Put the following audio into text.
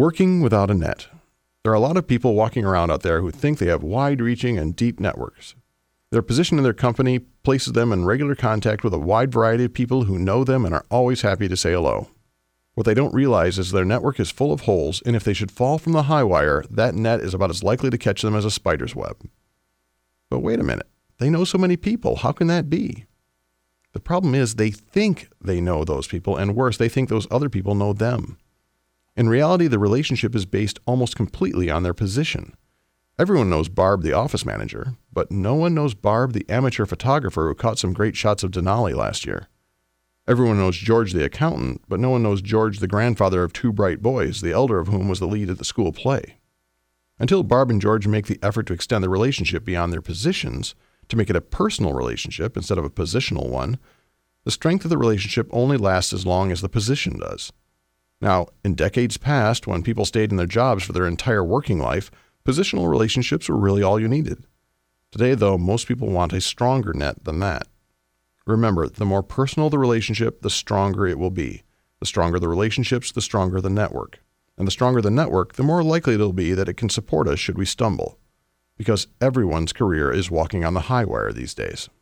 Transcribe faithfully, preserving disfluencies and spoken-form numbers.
Working without a net. There are a lot of people walking around out there who think they have wide-reaching and deep networks. Their position in their company places them in regular contact with a wide variety of people who know them and are always happy to say hello. What they don't realize is their network is full of holes, and if they should fall from the high wire, that net is about as likely to catch them as a spider's web. But wait a minute. They know so many people. How can that be? The problem is they think they know those people, and worse, they think those other people know them. In reality, the relationship is based almost completely on their position. Everyone knows Barb, the office manager, but no one knows Barb, the amateur photographer who caught some great shots of Denali last year. Everyone knows George, the accountant, but no one knows George, the grandfather of two bright boys, the elder of whom was the lead at the school play. Until Barb and George make the effort to extend the relationship beyond their positions, to make it a personal relationship instead of a positional one, the strength of the relationship only lasts as long as the position does. Now, in decades past, when people stayed in their jobs for their entire working life, positional relationships were really all you needed. Today, though, most people want a stronger net than that. Remember, the more personal the relationship, the stronger it will be. The stronger the relationships, the stronger the network. And the stronger the network, the more likely it'll be that it can support us should we stumble. Because everyone's career is walking on the high wire these days.